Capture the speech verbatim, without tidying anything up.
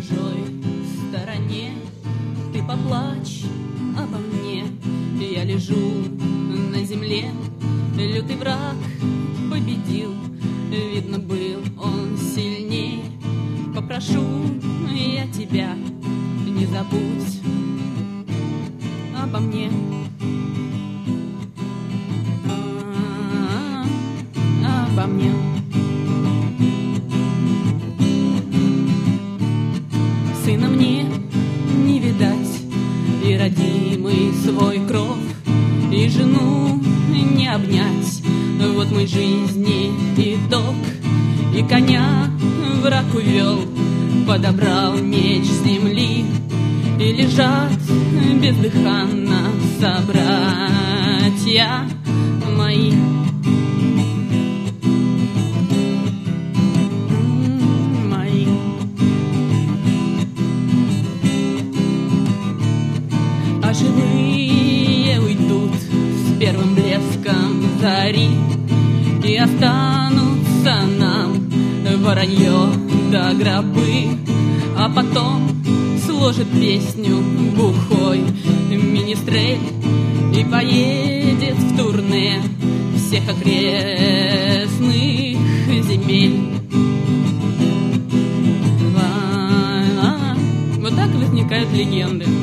чужой стороне. Ты поплачь обо мне, я лежу на земле. Лютый враг победил, видно, был он сильней. Попрошу я тебя, не забудь обо мне. А-а-а, обо мне. Сына мне не видать, и родимый свой кров, и жену не обнять. Вот мой жизни итог, и коня враг увел, подобрал меч с земли, и лежат бездыханно собратья мои. Мои. А живые уйдут с первым блеском зари, и останутся нам воронье да гробы, а потом сложит песню бухой министрель и поедет в турне всех окрестных земель. Вот так возникают легенды.